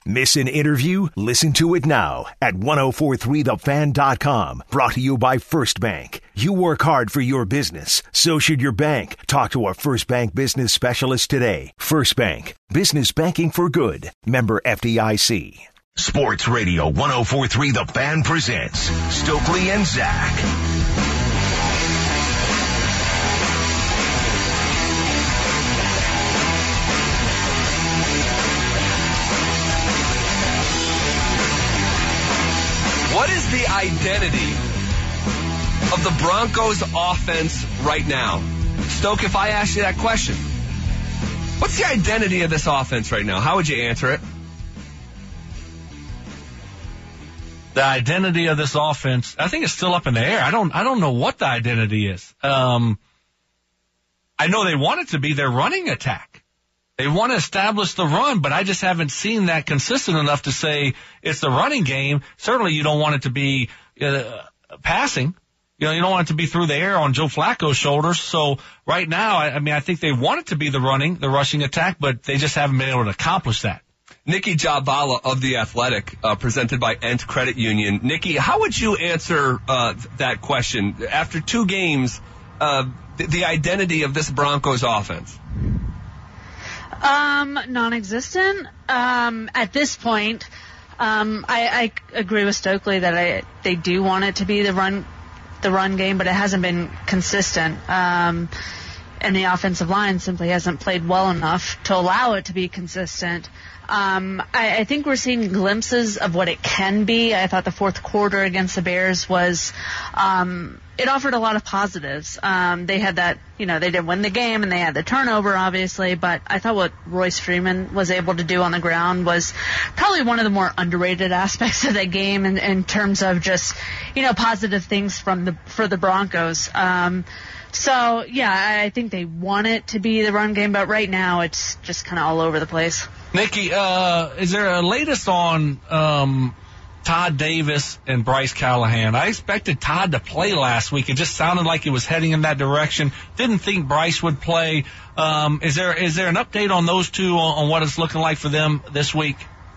Miss an interview? Listen to it now at 1043thefan.com. Brought to you by First Bank. You work hard for your business. So should your bank. Talk to a First Bank business specialist today. First Bank. Business banking for good. Member FDIC. Sports Radio 1043 The Fan presents Stokely and Zach. What is the identity of the Broncos offense right now? Stoke, if I asked you that question, what's the identity of this offense right now? How would you answer it? The identity of this offense, I think it's still up in the air. I don't know what the identity is. I know they want it to be their running attack. They want to establish the run, but I just haven't seen that consistent enough to say it's the running game. Certainly you don't want it to be passing. You know, you don't want it to be through the air on Joe Flacco's shoulders. So right now, I think they want it to be the rushing attack, but they just haven't been able to accomplish that. Nikki Javala of The Athletic, presented by Ent Credit Union. Nikki, how would you answer that question? After 2 games, the identity of this Broncos offense? Non-existent. At this point, I agree with Stokely that they do want it to be the run game, but it hasn't been consistent. And the offensive line simply hasn't played well enough to allow it to be consistent. I think we're seeing glimpses of what it can be. I thought the fourth quarter against the Bears was, it offered a lot of positives. They had that, they didn't win the game and they had the turnover, obviously, but I thought what Royce Freeman was able to do on the ground was probably one of the more underrated aspects of that game in terms of just, positive things for the Broncos. So, yeah, I think they want it to be the run game, but right now it's just kind of all over the place. Nikki, is there a latest on Todd Davis and Bryce Callahan? I expected Todd to play last week. It just sounded like it was heading in that direction. Didn't think Bryce would play. Is there an update on those two on what it's looking like for them this week?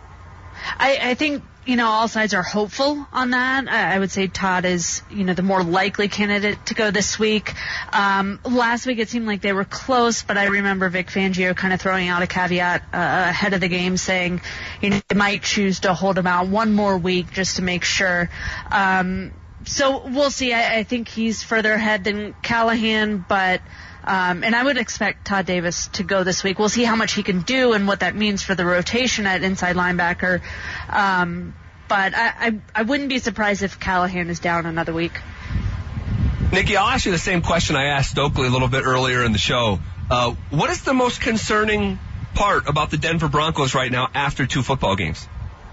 I think, all sides are hopeful on that. I would say Todd is, the more likely candidate to go this week. Last week it seemed like they were close, but I remember Vic Fangio kind of throwing out a caveat ahead of the game saying, they might choose to hold him out one more week just to make sure. So we'll see. I think he's further ahead than Callahan, but and I would expect Todd Davis to go this week. We'll see how much he can do and what that means for the rotation at inside linebacker. But I wouldn't be surprised if Callahan is down another week. Nikki, I'll ask you the same question I asked Stokely a little bit earlier in the show. What is the most concerning part about the Denver Broncos right now after 2 football games?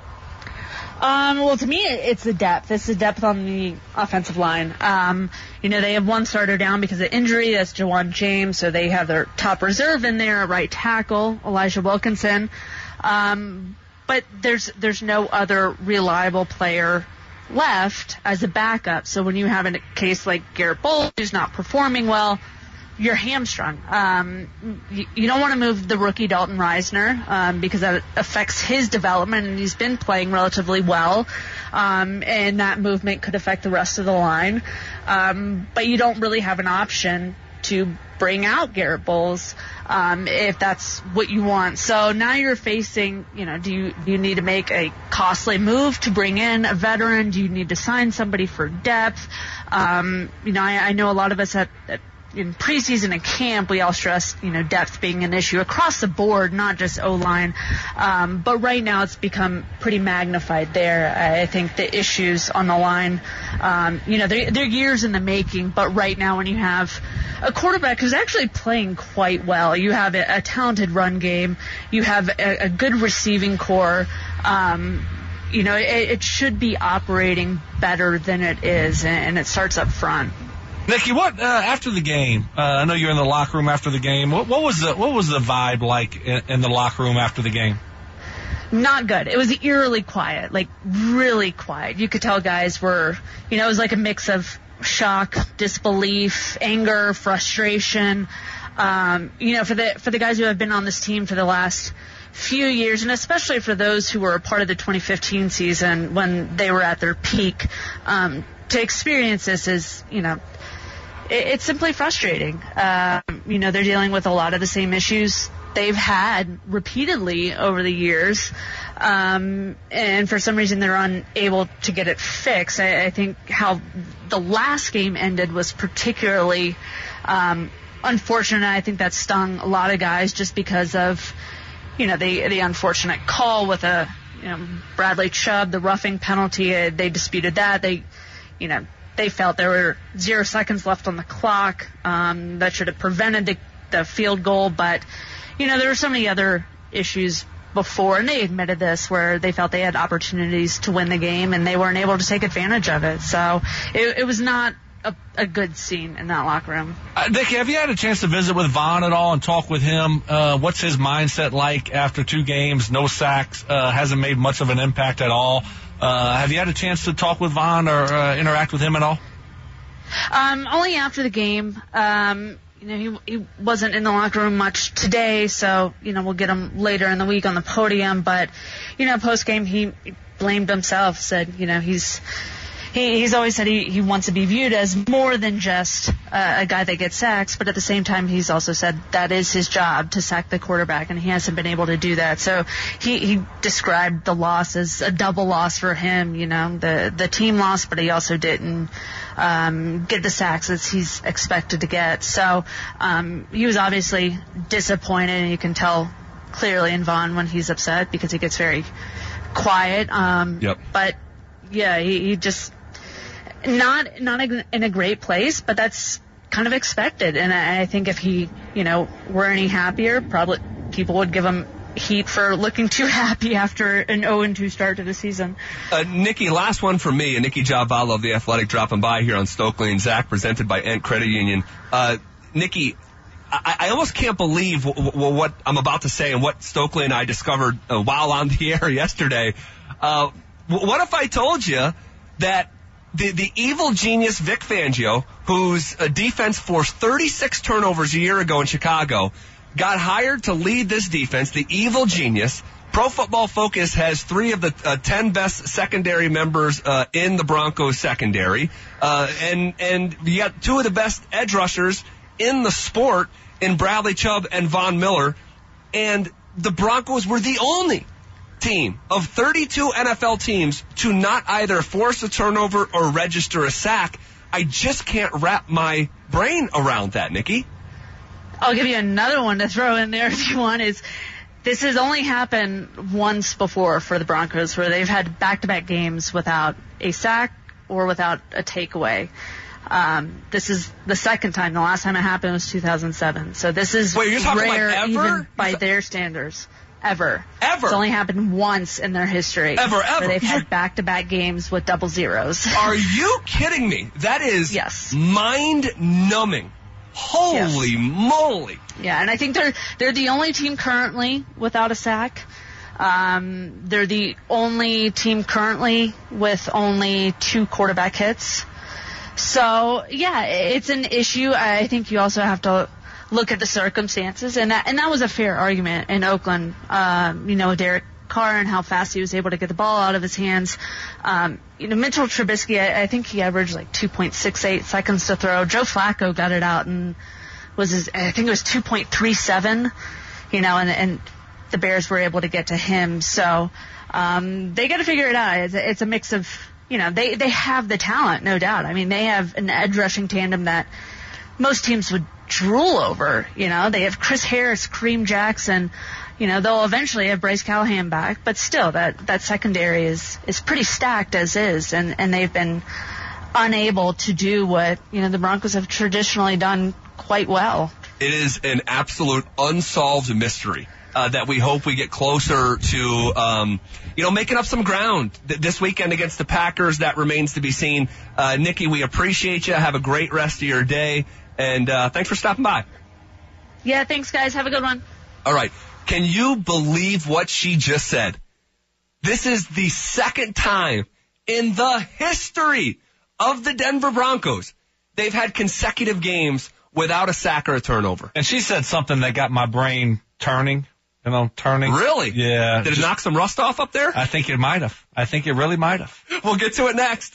Well, to me, it's the depth. It's the depth on the offensive line. They have one starter down because of injury. That's Jawan James. So they have their top reserve in there, right tackle, Elijah Wilkinson. But there's no other reliable player left as a backup. So when you have a case like Garrett Bowles who's not performing well, you're hamstrung. You don't want to move the rookie Dalton Reisner because that affects his development, and he's been playing relatively well, and that movement could affect the rest of the line. But you don't really have an option to bring out Garrett Bowles if that's what you want. So now you're facing, do you need to make a costly move to bring in a veteran? Do you need to sign somebody for depth? I know a lot of us in preseason and camp, we all stressed, depth being an issue across the board, not just O-line. But right now it's become pretty magnified there. I think the issues on the line, they're years in the making, but right now when you have a quarterback who's actually playing quite well, you have a talented run game, you have a good receiving core, it should be operating better than it is, and it starts up front. Nikki, what after the game? I know you're in the locker room after the game. What was the vibe like in the locker room after the game? Not good. It was eerily quiet, like really quiet. You could tell guys were, it was like a mix of shock, disbelief, anger, frustration. For the guys who have been on this team for the last few years, and especially for those who were a part of the 2015 season when they were at their peak, to experience this is, it's simply frustrating. They're dealing with a lot of the same issues they've had repeatedly over the years, and for some reason they're unable to get it fixed. I think how the last game ended was particularly unfortunate. I think that stung a lot of guys just because of, the unfortunate call with Bradley Chubb, the roughing penalty. They disputed that. They felt there were 0 seconds left on the clock. That should have prevented the field goal. But, there were so many other issues before, and they admitted this, where they felt they had opportunities to win the game, and they weren't able to take advantage of it. So it was not a good scene in that locker room. Nikki, have you had a chance to visit with Von at all and talk with him? What's his mindset like after 2 games, no sacks, hasn't made much of an impact at all? Have you had a chance to talk with Von or interact with him at all? Only after the game. He wasn't in the locker room much today, so, we'll get him later in the week on the podium. But, post-game he blamed himself, said, he's always said he wants to be viewed as more than just a guy that gets sacks, but at the same time he's also said that is his job, to sack the quarterback, and he hasn't been able to do that. So he described the loss as a double loss for him, the team loss, but he also didn't get the sacks as he's expected to get. So he was obviously disappointed, and you can tell clearly in Von when he's upset because he gets very quiet. Yep. But yeah, he just not in a great place, but that's kind of expected. And I think if he, were any happier, probably people would give him heat for looking too happy after an 0-2 start to the season. Nikki, last one for me. Nikki Giavallo of The Athletic dropping by here on Stokely and Zach, presented by Ent Credit Union. Nikki, I almost can't believe what I'm about to say and what Stokely and I discovered while on the air yesterday. What if I told you that the evil genius Vic Fangio, whose defense forced 36 turnovers a year ago in Chicago, got hired to lead this defense, the evil genius. Pro Football Focus has 3 of the 10 best secondary members in the Broncos secondary, and you got 2 of the best edge rushers in the sport in Bradley Chubb and Von Miller, and the Broncos were the only team of 32 NFL teams to not either force a turnover or register a sack. I just can't wrap my brain around that, Nikki. I'll give you another one to throw in there if you want. This has only happened once before for the Broncos, where they've had back-to-back games without a sack or without a takeaway. This is the second time. The last time it happened was 2007. So this is Wait, you're talking rare, like ever? Even by their standards. Ever. Ever? It's only happened once in their history. Ever. Where they've had back-to-back games with double zeros. Are you kidding me? That is yes. Mind-numbing. Holy moly. Yeah, and I think they're the only team currently without a sack. They're the only team currently with only 2 quarterback hits. So, yeah, it's an issue. I think you also have to look at the circumstances, and that was a fair argument in Oakland. Derek Carr and how fast he was able to get the ball out of his hands. Mitchell Trubisky, I think he averaged like 2.68 seconds to throw. Joe Flacco got it out and I think it was 2.37, and the Bears were able to get to him. So, they got to figure it out. It's a mix of, they have the talent, no doubt. I mean, they have an edge rushing tandem that most teams would drool over. They have Chris Harris, Kareem Jackson. They'll eventually have Bryce Callahan back, but still that secondary is pretty stacked as is, and they've been unable to do what, the Broncos have traditionally done quite well. It is an absolute unsolved mystery that we hope we get closer to, making up some ground this weekend against the Packers. That remains to be seen. Nikki, we appreciate you. Have a great rest of your day. And thanks for stopping by. Yeah, thanks, guys. Have a good one. All right. Can you believe what she just said? This is the second time in the history of the Denver Broncos they've had consecutive games without a sack or a turnover. And she said something that got my brain turning. turning. Really? Yeah. Did it knock some rust off up there? I think it might have. I think it really might have. We'll get to it next.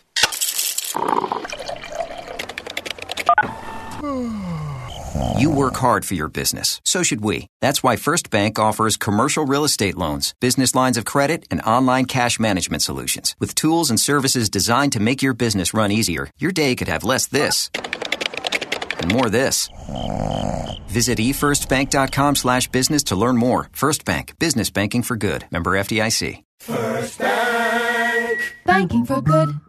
You work hard for your business. So should we. That's why First Bank offers commercial real estate loans, business lines of credit, and online cash management solutions. With tools and services designed to make your business run easier, your day could have less this and more this. Visit efirstbank.com/business to learn more. First Bank. Business banking for good. Member FDIC. First Bank. Banking for good.